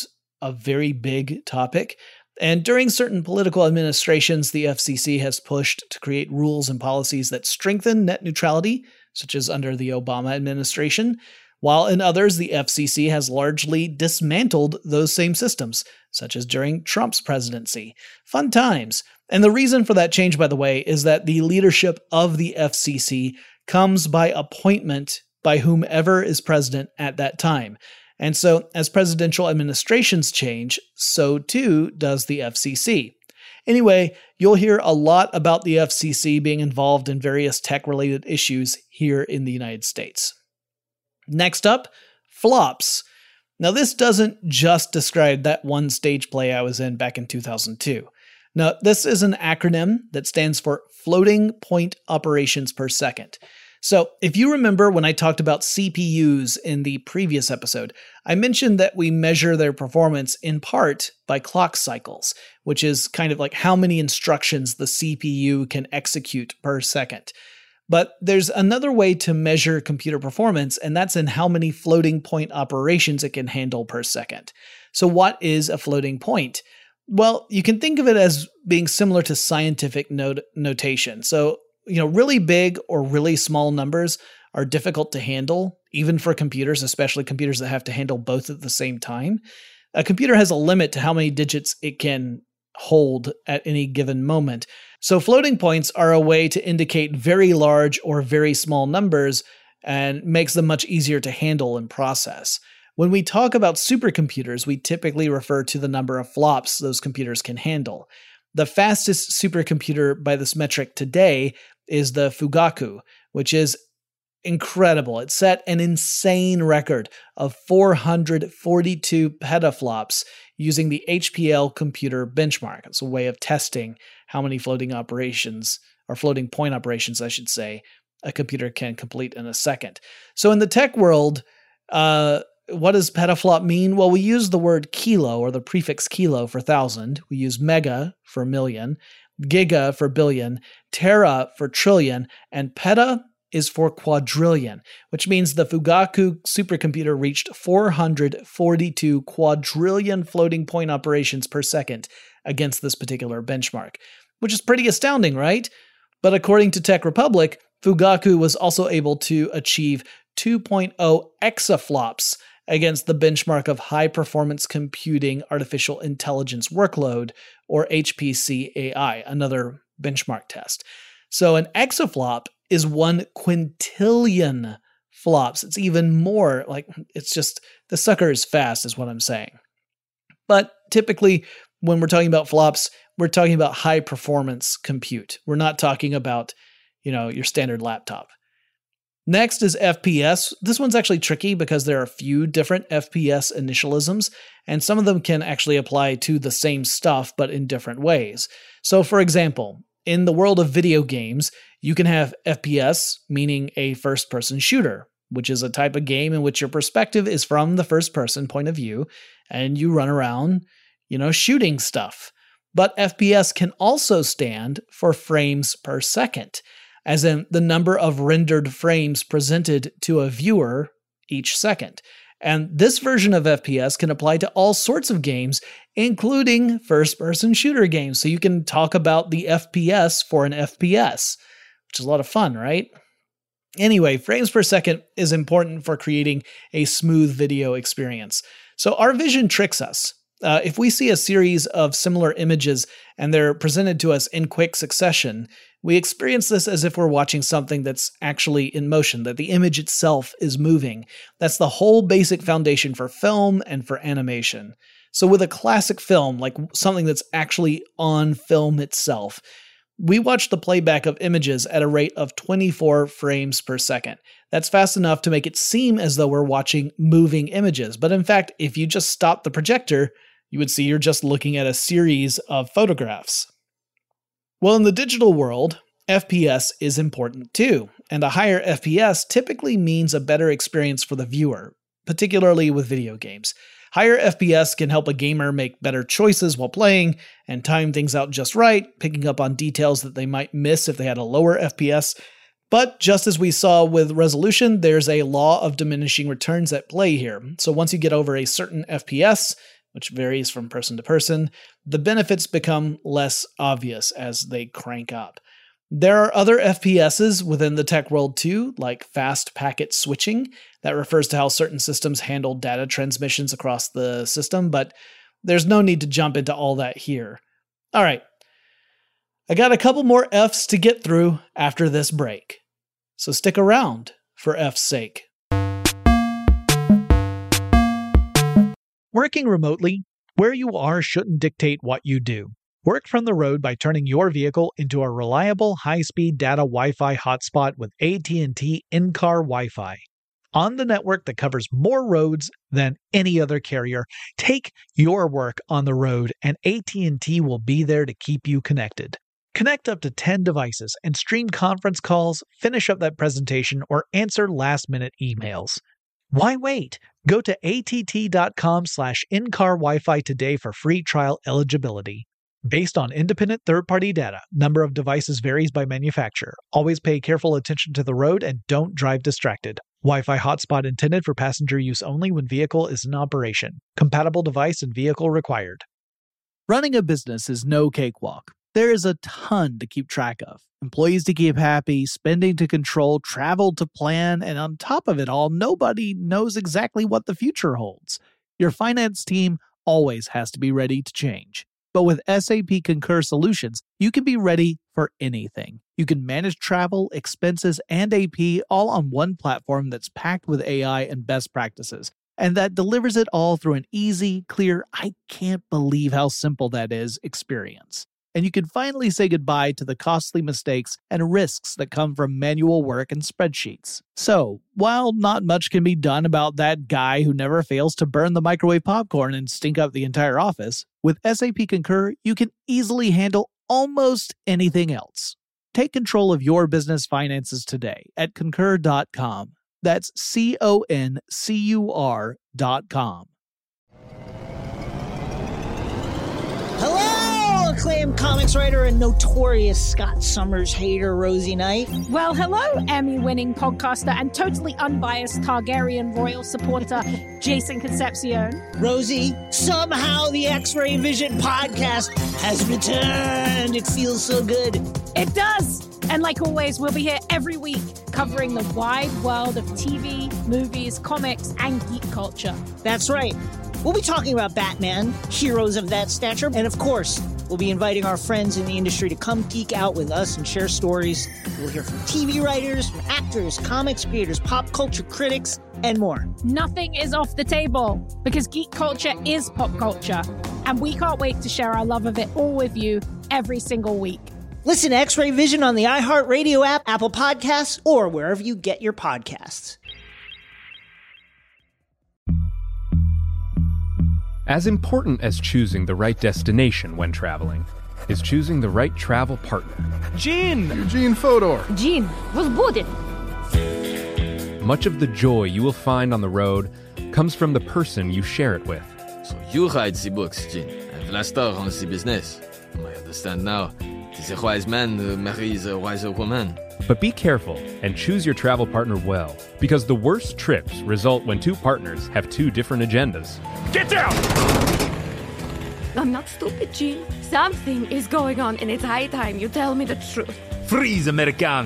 a very big topic. And during certain political administrations, the F C C has pushed to create rules and policies that strengthen net neutrality, such as under the Obama administration, while in others, the F C C has largely dismantled those same systems, such as during Trump's presidency. Fun times. And the reason for that change, by the way, is that the leadership of the F C C comes by appointment by whomever is president at that time. And so, as presidential administrations change, so too does the F C C. Anyway, you'll hear a lot about the F C C being involved in various tech-related issues here in the United States. Next up, flops. Now, this doesn't just describe that one stage play I was in back in two thousand two. Now, this is an acronym that stands for Floating Point Operations Per Second. So, if you remember when I talked about C P Us in the previous episode, I mentioned that we measure their performance in part by clock cycles, which is kind of like how many instructions the C P U can execute per second. But there's another way to measure computer performance, and that's in how many floating point operations it can handle per second. So, what is a floating point? Well, you can think of it as being similar to scientific not- notation. So, you know, really big or really small numbers are difficult to handle, even for computers, especially computers that have to handle both at the same time. A computer has a limit to how many digits it can hold at any given moment. So floating points are a way to indicate very large or very small numbers and makes them much easier to handle and process. When we talk about supercomputers, we typically refer to the number of flops those computers can handle. The fastest supercomputer by this metric today is the Fugaku, which is incredible. It set an insane record of four hundred forty-two petaflops using the H P L computer benchmark. It's a way of testing how many floating operations, or floating point operations, I should say, a computer can complete in a second. So in the tech world, uh, what does petaflop mean? Well, we use the word kilo, or the prefix kilo, for thousand. We use mega for million, giga for billion, tera for trillion, and peta is for quadrillion, which means the Fugaku supercomputer reached four hundred forty-two quadrillion floating point operations per second against this particular benchmark, which is pretty astounding, right? But according to Tech Republic, Fugaku was also able to achieve two point oh exaflops against the benchmark of high-performance computing artificial intelligence workload, or H P C A I, another benchmark test. So an exaflop is one quintillion flops. It's even more, like, it's just, the sucker is fast is what I'm saying. But typically, when we're talking about flops, we're talking about high-performance compute. We're not talking about, you know, your standard laptop. Next is F P S. This one's actually tricky because there are a few different F P S initialisms, and some of them can actually apply to the same stuff, but in different ways. So, for example, in the world of video games, you can have F P S, meaning a first-person shooter, which is a type of game in which your perspective is from the first-person point of view, and you run around, you know, shooting stuff. But F P S can also stand for frames per second, as in the number of rendered frames presented to a viewer each second. And this version of F P S can apply to all sorts of games, including first-person shooter games. So you can talk about the F P S for an F P S, which is a lot of fun, right? Anyway, frames per second is important for creating a smooth video experience. So our vision tricks us. Uh, if we see a series of similar images and they're presented to us in quick succession, we experience this as if we're watching something that's actually in motion, that the image itself is moving. That's the whole basic foundation for film and for animation. So with a classic film, like something that's actually on film itself, we watch the playback of images at a rate of twenty-four frames per second. That's fast enough to make it seem as though we're watching moving images. But in fact, if you just stop the projector, you would see you're just looking at a series of photographs. Well, in the digital world, F P S is important too, and a higher F P S typically means a better experience for the viewer, particularly with video games. Higher F P S can help a gamer make better choices while playing and time things out just right, picking up on details that they might miss if they had a lower F P S. But just as we saw with resolution, there's a law of diminishing returns at play here. So once you get over a certain F P S, which varies from person to person, the benefits become less obvious as they crank up. There are other F P S's within the tech world too, like fast packet switching. That refers to how certain systems handle data transmissions across the system, but there's no need to jump into all that here. All right, I got a couple more F's to get through after this break, so stick around for F's sake. Working remotely, where you are shouldn't dictate what you do. Work from the road by turning your vehicle into a reliable high-speed data Wi-Fi hotspot with A T and T in-car Wi-Fi. On the network that covers more roads than any other carrier, take your work on the road and A T and T will be there to keep you connected. Connect up to ten devices and stream conference calls, finish up that presentation, or answer last-minute emails. Why wait? Go to att.com slash in-car Wi-Fi today for free trial eligibility. Based on independent third-party data, number of devices varies by manufacturer. Always pay careful attention to the road and don't drive distracted. Wi-Fi hotspot intended for passenger use only when vehicle is in operation. Compatible device and vehicle required. Running a business is no cakewalk. There is a ton to keep track of. Employees to keep happy, spending to control, travel to plan, and on top of it all, nobody knows exactly what the future holds. Your finance team always has to be ready to change. But with S A P Concur Solutions, you can be ready for anything. You can manage travel, expenses, and A P all on one platform that's packed with A I and best practices, and that delivers it all through an easy, clear, I can't believe how simple that is experience. And you can finally say goodbye to the costly mistakes and risks that come from manual work and spreadsheets. So, while not much can be done about that guy who never fails to burn the microwave popcorn and stink up the entire office, with S A P Concur, you can easily handle almost anything else. Take control of your business finances today at concur dot com. That's C O N C U R dot com. Hello, acclaimed comics writer and notorious Scott Summers hater, Rosie Knight. Well, hello, Emmy-winning podcaster and totally unbiased Targaryen royal supporter, Jason Concepcion. Rosie, somehow the X-Ray Vision podcast has returned. It feels so good. It does. And like always, we'll be here every week covering the wide world of T V, movies, comics, and geek culture. That's right. We'll be talking about Batman, heroes of that stature, and of course, we'll be inviting our friends in the industry to come geek out with us and share stories. We'll hear from T V writers, from actors, comics creators, pop culture critics, and more. Nothing is off the table because geek culture is pop culture, and we can't wait to share our love of it all with you every single week. Listen to X-Ray Vision on the iHeartRadio app, Apple Podcasts, or wherever you get your podcasts. As important as choosing the right destination when traveling is choosing the right travel partner. Gene! Eugene Fodor. Gene, was booted. Much of the joy you will find on the road comes from the person you share it with. So you write the books, Gene, and Vlastar runs the business. I understand now. Tis a wise man uh, marries a wiser woman. But be careful and choose your travel partner well, because the worst trips result when two partners have two different agendas. Get down! I'm not stupid, Gene. Something is going on, and it's high time you tell me the truth. Freeze, Americano!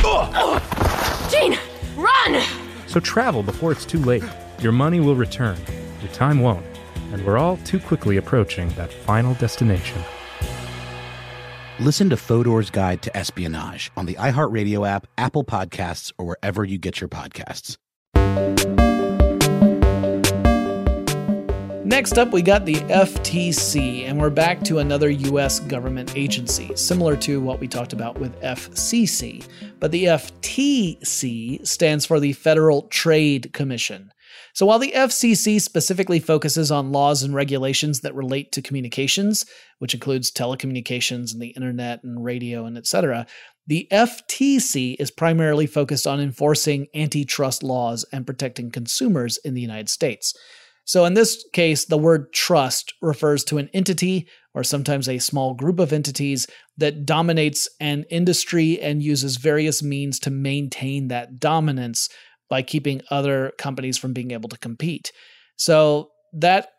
Gene, run! So travel before it's too late. Your money will return, your time won't, and we're all too quickly approaching that final destination. Listen to Fodor's Guide to Espionage on the iHeartRadio app, Apple Podcasts, or wherever you get your podcasts. Next up, we got the F T C, and we're back to another U S government agency, similar to what we talked about with F C C. But the F T C stands for the Federal Trade Commission. So while the F C C specifically focuses on laws and regulations that relate to communications, which includes telecommunications and the internet and radio and et cetera, the F T C is primarily focused on enforcing antitrust laws and protecting consumers in the United States. So in this case, the word trust refers to an entity, or sometimes a small group of entities, that dominates an industry and uses various means to maintain that dominance by keeping other companies from being able to compete. So that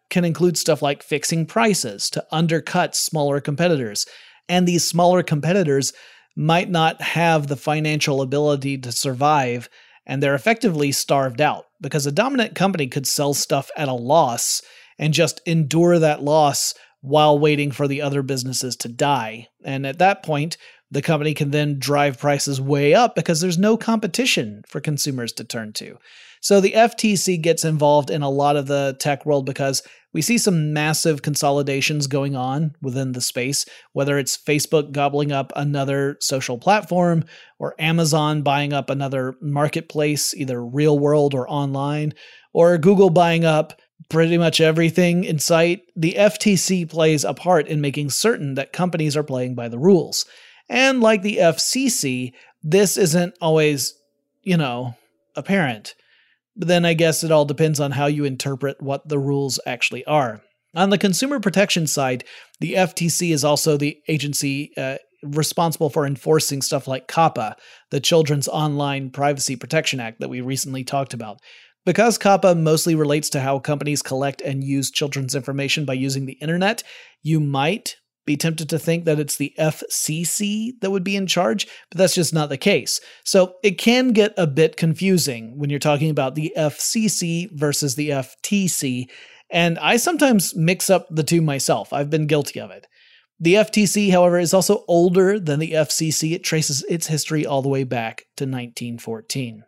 can include stuff like fixing prices to undercut smaller competitors. And these smaller competitors might not have the financial ability to survive, and they're effectively starved out because a dominant company could sell stuff at a loss and just endure that loss while waiting for the other businesses to die. And at that point, the company can then drive prices way up because there's no competition for consumers to turn to. So the F T C gets involved in a lot of the tech world because we see some massive consolidations going on within the space, whether it's Facebook gobbling up another social platform or Amazon buying up another marketplace, either real world or online, or Google buying up pretty much everything in sight. The F T C plays a part in making certain that companies are playing by the rules. And like the F C C, this isn't always, you know, apparent. But then I guess it all depends on how you interpret what the rules actually are. On the consumer protection side, the F T C is also the agency uh, responsible for enforcing stuff like COPPA, the Children's Online Privacy Protection Act that we recently talked about. Because COPPA mostly relates to how companies collect and use children's information by using the internet, you might be tempted to think that it's the F C C that would be in charge, but that's just not the case. So it can get a bit confusing when you're talking about the F C C versus the F T C, and I sometimes mix up the two myself. I've been guilty of it. The F T C, however, is also older than the F C C. It traces its history all the way back to nineteen fourteen.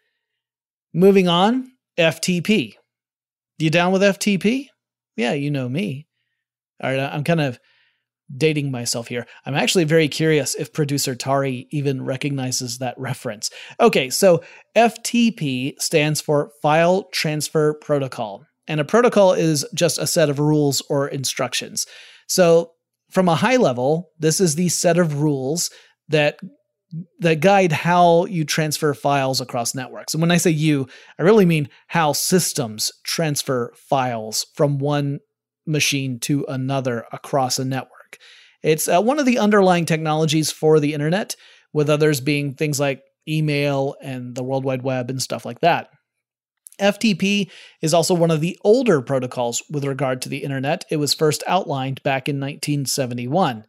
Moving on, F T P. You down with F T P? Yeah, you know me. All right, I'm kind of dating myself here. I'm actually very curious if producer Tari even recognizes that reference. Okay, so F T P stands for File Transfer Protocol, and a protocol is just a set of rules or instructions. So from a high level, this is the set of rules that that guide how you transfer files across networks. And when I say you, I really mean how systems transfer files from one machine to another across a network. It's uh, one of the underlying technologies for the internet, with others being things like email and the World Wide Web and stuff like that. F T P is also one of the older protocols with regard to the internet. It was first outlined back in nineteen seventy-one.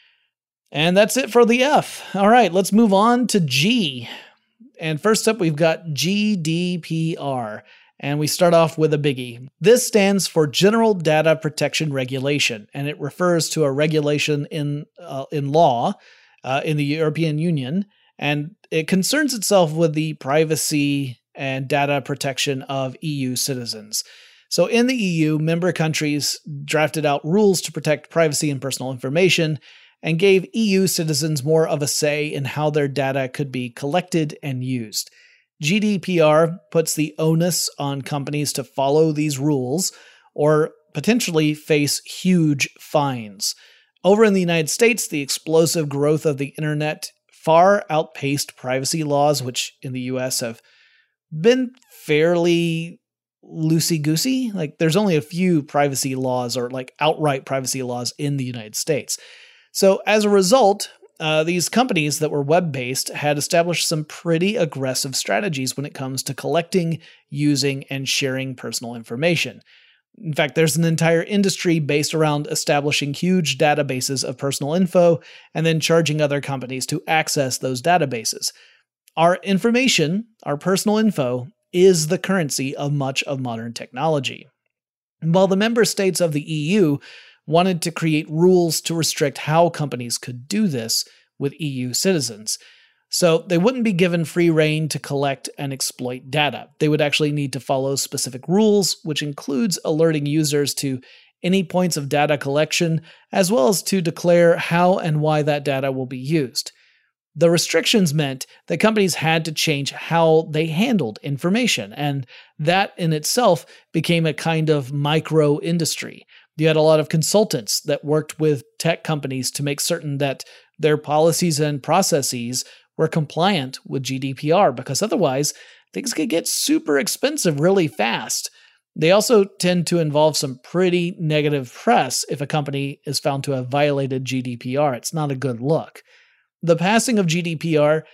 And that's it for the F. All right, let's move on to G. And first up, we've got G D P R. And we start off with a biggie. This stands for General Data Protection Regulation, and it refers to a regulation in uh, in law uh, in the European Union, and it concerns itself with the privacy and data protection of E U citizens. So in the E U, member countries drafted out rules to protect privacy and personal information and gave E U citizens more of a say in how their data could be collected and used. G D P R puts the onus on companies to follow these rules or potentially face huge fines. Over in the United States, the explosive growth of the internet far outpaced privacy laws, which in the U S have been fairly loosey-goosey. Like, there's only a few privacy laws or like outright privacy laws in the United States. So as a result, Uh, these companies that were web-based had established some pretty aggressive strategies when it comes to collecting, using, and sharing personal information. In fact, there's an entire industry based around establishing huge databases of personal info and then charging other companies to access those databases. Our information, our personal info, is the currency of much of modern technology. While the member states of the E U wanted to create rules to restrict how companies could do this with E U citizens. So they wouldn't be given free rein to collect and exploit data. They would actually need to follow specific rules, which includes alerting users to any points of data collection, as well as to declare how and why that data will be used. The restrictions meant that companies had to change how they handled information, and that in itself became a kind of micro-industry. You had a lot of consultants that worked with tech companies to make certain that their policies and processes were compliant with G D P R, because otherwise things could get super expensive really fast. They also tend to involve some pretty negative press if a company is found to have violated G D P R. It's not a good look. The passing of G D P R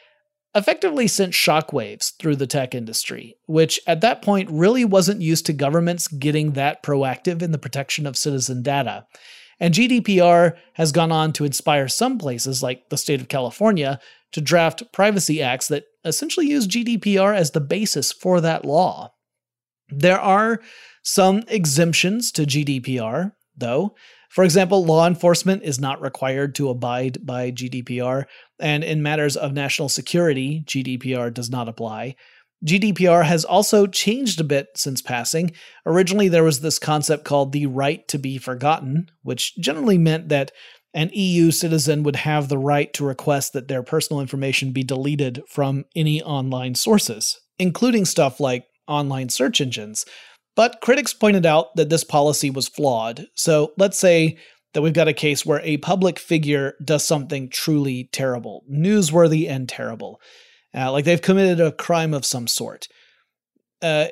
effectively sent shockwaves through the tech industry, which at that point really wasn't used to governments getting that proactive in the protection of citizen data. And G D P R has gone on to inspire some places, like the state of California, to draft privacy acts that essentially use G D P R as the basis for that law. There are some exemptions to G D P R, though. For example, law enforcement is not required to abide by G D P R, and in matters of national security, G D P R does not apply. G D P R has also changed a bit since passing. Originally, there was this concept called the right to be forgotten, which generally meant that an E U citizen would have the right to request that their personal information be deleted from any online sources, including stuff like online search engines. But critics pointed out that this policy was flawed. So let's say that we've got a case where a public figure does something truly terrible, newsworthy and terrible. Uh, like they've committed a crime of some sort. Uh,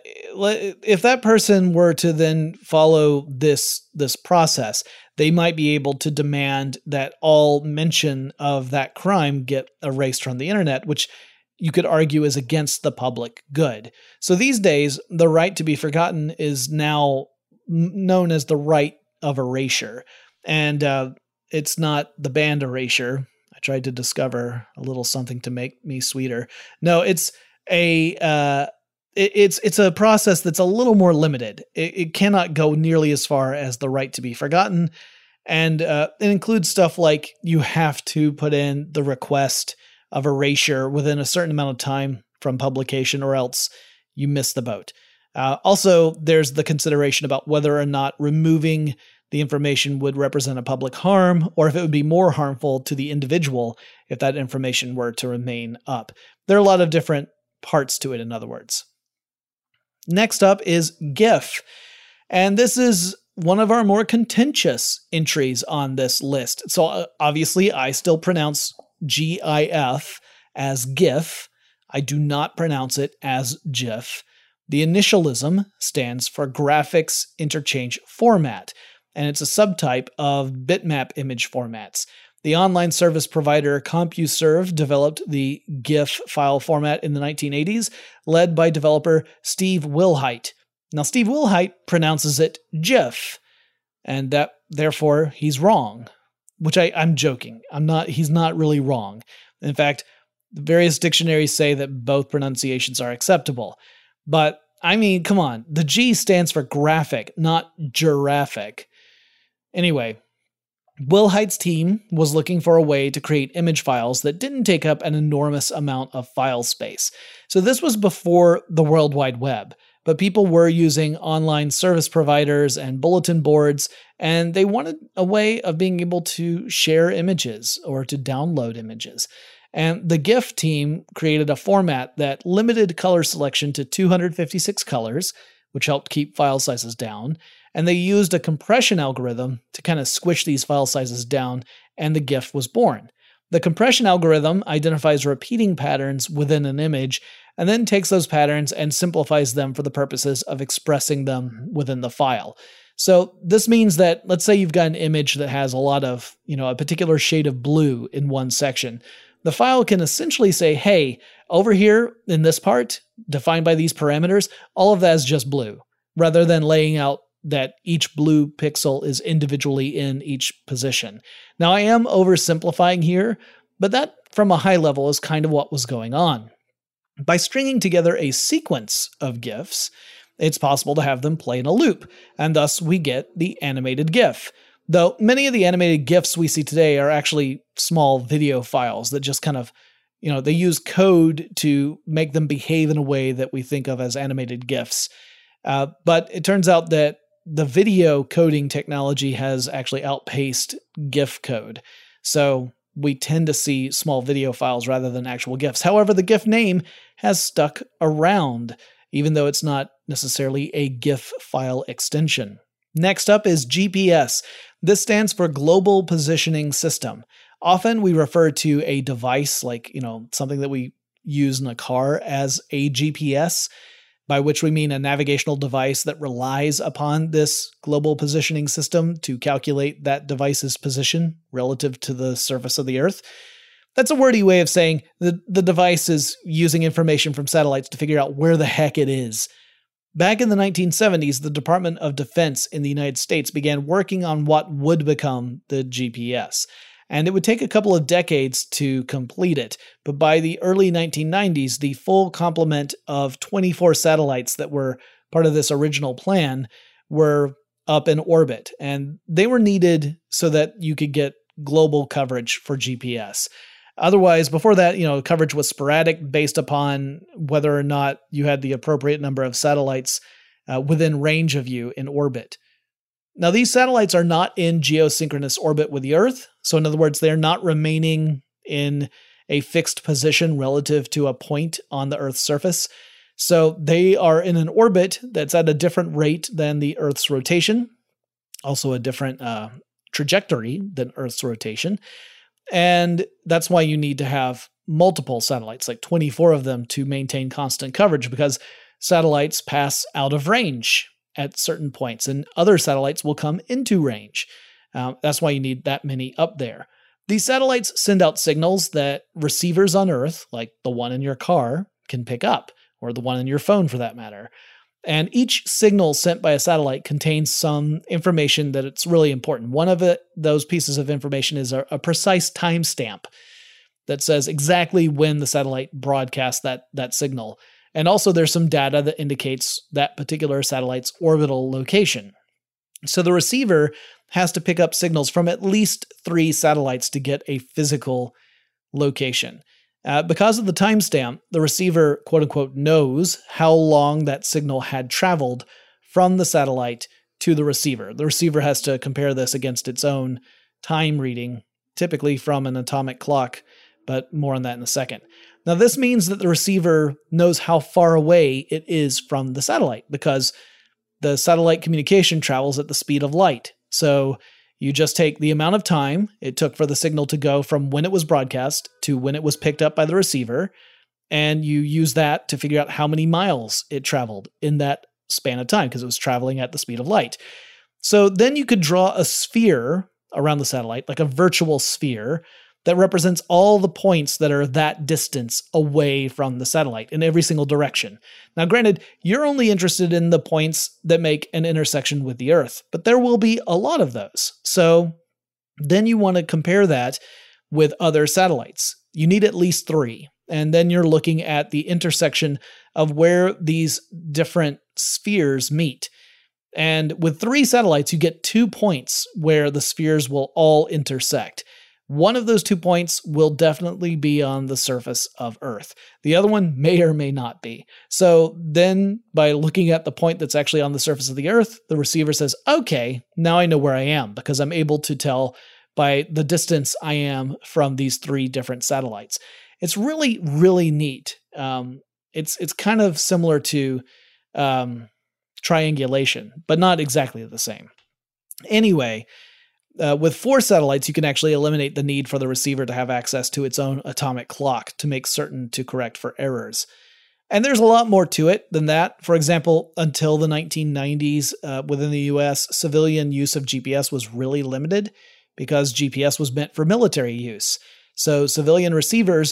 if that person were to then follow this, this process, they might be able to demand that all mention of that crime get erased from the internet, which you could argue is against the public good. So these days, the right to be forgotten is now known as the right of erasure. And uh, it's not the band Erasure. I tried to discover a little something to make me sweeter. No, it's a uh, it, it's it's a process that's a little more limited. It, it cannot go nearly as far as the right to be forgotten. And uh, it includes stuff like you have to put in the request of erasure within a certain amount of time from publication, or else you miss the boat. Uh, also, there's the consideration about whether or not removing the information would represent a public harm, or if it would be more harmful to the individual if that information were to remain up. There are a lot of different parts to it, in other words. Next up is GIF. And this is one of our more contentious entries on this list. So uh, obviously, I still pronounce G I F as GIF. I do not pronounce it as GIF. The initialism stands for Graphics Interchange Format, and it's a subtype of bitmap image formats. The online service provider CompuServe developed the GIF file format in the nineteen eighties, led by developer Steve Wilhite. Now, Steve Wilhite pronounces it GIF, and that therefore he's wrong. Which I, I'm joking. I'm not. He's not really wrong. In fact, various dictionaries say that both pronunciations are acceptable. But I mean, come on. The G stands for graphic, not giraffic. Anyway, Wilhite's team was looking for a way to create image files that didn't take up an enormous amount of file space. So this was before the World Wide Web. But people were using online service providers and bulletin boards, and they wanted a way of being able to share images or to download images. And the GIF team created a format that limited color selection to two hundred fifty-six colors, which helped keep file sizes down. And they used a compression algorithm to kind of squish these file sizes down, and the GIF was born. The compression algorithm identifies repeating patterns within an image and then takes those patterns and simplifies them for the purposes of expressing them within the file. So this means that, let's say you've got an image that has a lot of, you know, a particular shade of blue in one section. The file can essentially say, hey, over here in this part, defined by these parameters, all of that is just blue, rather than laying out that each blue pixel is individually in each position. Now, I am oversimplifying here, but that, from a high level, is kind of what was going on. By stringing together a sequence of GIFs, it's possible to have them play in a loop, and thus we get the animated GIF. Though many of the animated GIFs we see today are actually small video files that just kind of, you know, they use code to make them behave in a way that we think of as animated GIFs. Uh, but it turns out that the video coding technology has actually outpaced GIF code. So we tend to see small video files rather than actual GIFs. However, the GIF name has stuck around, even though it's not necessarily a GIF file extension. Next up is G P S. This stands for Global Positioning System. Often we refer to a device like, you know, something that we use in a car as a G P S, by which we mean a navigational device that relies upon this global positioning system to calculate that device's position relative to the surface of the Earth. That's a wordy way of saying the, the device is using information from satellites to figure out where the heck it is. Back in the nineteen seventies, the Department of Defense in the United States began working on what would become the G P S. And it would take a couple of decades to complete it. But by the early nineteen nineties, the full complement of twenty-four satellites that were part of this original plan were up in orbit. And they were needed so that you could get global coverage for G P S. Otherwise, before that, you know, coverage was sporadic based upon whether or not you had the appropriate number of satellites uh, within range of you in orbit. Now, these satellites are not in geosynchronous orbit with the Earth. So in other words, they're not remaining in a fixed position relative to a point on the Earth's surface. So they are in an orbit that's at a different rate than the Earth's rotation, also a different uh, trajectory than Earth's rotation. And that's why you need to have multiple satellites, like twenty-four of them, to maintain constant coverage, because satellites pass out of range at certain points, and other satellites will come into range. Uh, that's why you need that many up there. These satellites send out signals that receivers on Earth, like the one in your car, can pick up, or the one in your phone for that matter. And each signal sent by a satellite contains some information that it's really important. One of it, those pieces of information is a, a precise timestamp that says exactly when the satellite broadcasts that, that signal. And also there's some data that indicates that particular satellite's orbital location. So the receiver has to pick up signals from at least three satellites to get a physical location. Uh, because of the timestamp, the receiver, quote unquote, knows how long that signal had traveled from the satellite to the receiver. The receiver has to compare this against its own time reading, typically from an atomic clock, but more on that in a second. Now, this means that the receiver knows how far away it is from the satellite, because the satellite communication travels at the speed of light. So you just take the amount of time it took for the signal to go from when it was broadcast to when it was picked up by the receiver, and you use that to figure out how many miles it traveled in that span of time, because it was traveling at the speed of light. So then you could draw a sphere around the satellite, like a virtual sphere, that represents all the points that are that distance away from the satellite in every single direction. Now, granted, you're only interested in the points that make an intersection with the Earth, but there will be a lot of those. So then you want to compare that with other satellites. You need at least three. And then you're looking at the intersection of where these different spheres meet. And with three satellites, you get two points where the spheres will all intersect. One of those two points will definitely be on the surface of Earth. The other one may or may not be. So then by looking at the point that's actually on the surface of the Earth, the receiver says, okay, now I know where I am, because I'm able to tell by the distance I am from these three different satellites. It's really, really neat. Um, it's it's kind of similar to um, triangulation, but not exactly the same. Anyway, Uh, with four satellites, you can actually eliminate the need for the receiver to have access to its own atomic clock to make certain to correct for errors. And there's a lot more to it than that. For example, until the nineteen nineties, uh, within the U S, civilian use of G P S was really limited because G P S was meant for military use. So civilian receivers,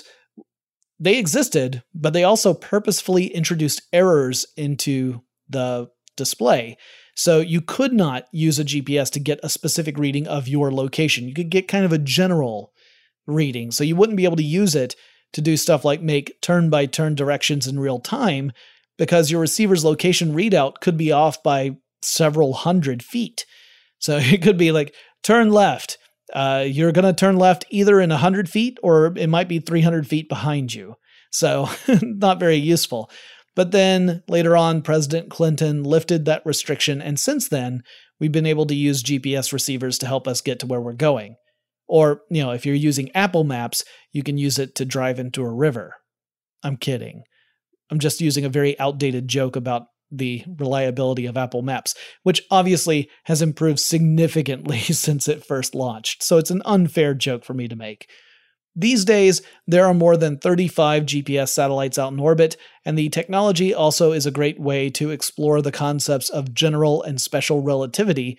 they existed, but they also purposefully introduced errors into the display. So you could not use a G P S to get a specific reading of your location. You could get kind of a general reading. So you wouldn't be able to use it to do stuff like make turn-by-turn directions in real time, because your receiver's location readout could be off by several hundred feet. So it could be like, turn left. Uh, you're going to turn left either in one hundred feet or it might be three hundred feet behind you. So not very useful. But then later on, President Clinton lifted that restriction, and since then, we've been able to use G P S receivers to help us get to where we're going. Or, you know, if you're using Apple Maps, you can use it to drive into a river. I'm kidding. I'm just using a very outdated joke about the reliability of Apple Maps, which obviously has improved significantly since it first launched. So it's an unfair joke for me to make. These days, there are more than thirty-five G P S satellites out in orbit, and the technology also is a great way to explore the concepts of general and special relativity,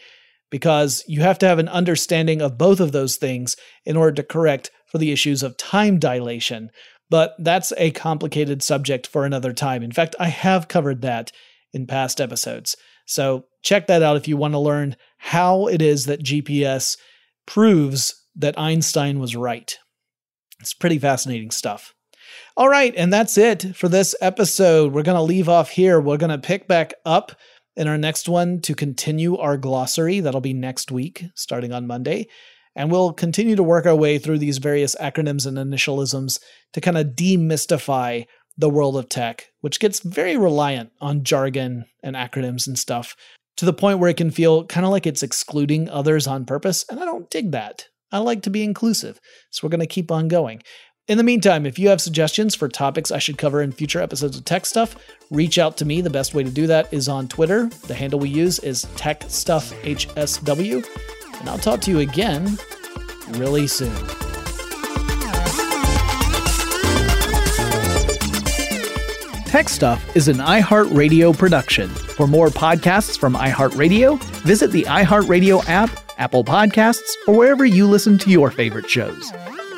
because you have to have an understanding of both of those things in order to correct for the issues of time dilation. But that's a complicated subject for another time. In fact, I have covered that in past episodes. So check that out if you want to learn how it is that G P S proves that Einstein was right. It's pretty fascinating stuff. All right, and that's it for this episode. We're going to leave off here. We're going to pick back up in our next one to continue our glossary. That'll be next week, starting on Monday. And we'll continue to work our way through these various acronyms and initialisms to kind of demystify the world of tech, which gets very reliant on jargon and acronyms and stuff, to the point where it can feel kind of like it's excluding others on purpose. And I don't dig that. I like to be inclusive. So we're going to keep on going. In the meantime, if you have suggestions for topics I should cover in future episodes of Tech Stuff, reach out to me. The best way to do that is on Twitter. The handle we use is TechStuffHSW. And I'll talk to you again really soon. Tech Stuff is an iHeartRadio production. For more podcasts from iHeartRadio, visit the iHeartRadio app, Apple Podcasts, or wherever you listen to your favorite shows.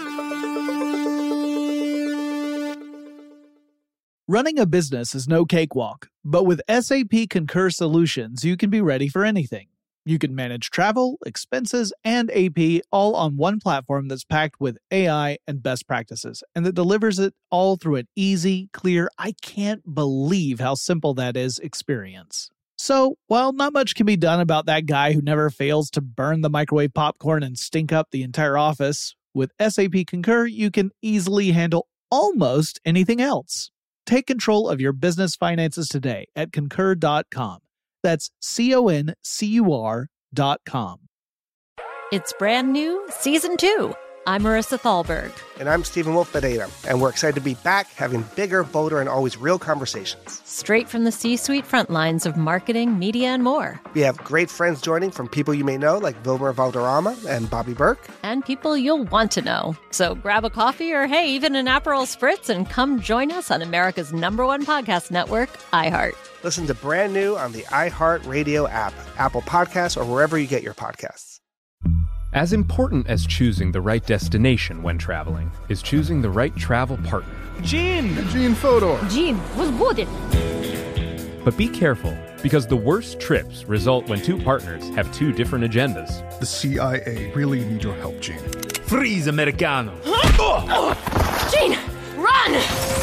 Running a business is no cakewalk, but with S A P Concur Solutions, you can be ready for anything. You can manage travel, expenses, and A P all on one platform that's packed with A I and best practices, and that delivers it all through an easy, clear, I can't believe how simple that is experience. So, while not much can be done about that guy who never fails to burn the microwave popcorn and stink up the entire office, with S A P Concur, you can easily handle almost anything else. Take control of your business finances today at concur dot com. That's C O N C U R dot com. It's brand new, season two. I'm Marissa Thalberg. And I'm Stephen Wolf-Bedeta, and we're excited to be back having bigger, bolder, and always real conversations. Straight from the C-suite front lines of marketing, media, and more. We have great friends joining from people you may know, like Wilmer Valderrama and Bobby Burke. And people you'll want to know. So grab a coffee or, hey, even an Aperol Spritz and come join us on America's number one podcast network, iHeart. Listen to brand new on the iHeart Radio app, Apple Podcasts, or wherever you get your podcasts. As important as choosing the right destination when traveling is choosing the right travel partner. Gene! Gene Fodor! Gene, was good. But be careful, because the worst trips result when two partners have two different agendas. The C I A really need your help, Gene. Freeze, Americano! Gene, run!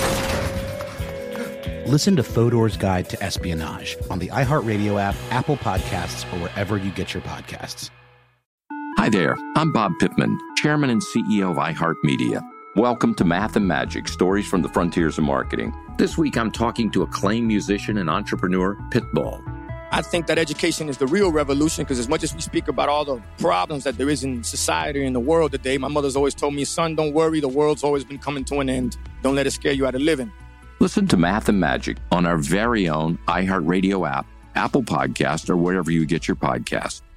Listen to Fodor's Guide to Espionage on the iHeartRadio app, Apple Podcasts, or wherever you get your podcasts. Hi there, I'm Bob Pittman, Chairman and C E O of iHeartMedia. Welcome to Math and Magic, Stories from the Frontiers of Marketing. This week I'm talking to acclaimed musician and entrepreneur, Pitbull. I think that education is the real revolution, because as much as we speak about all the problems that there is in society and in the world today, my mother's always told me, son, don't worry, the world's always been coming to an end. Don't let it scare you out of living. Listen to Math and Magic on our very own iHeartRadio app, Apple Podcast, or wherever you get your podcasts.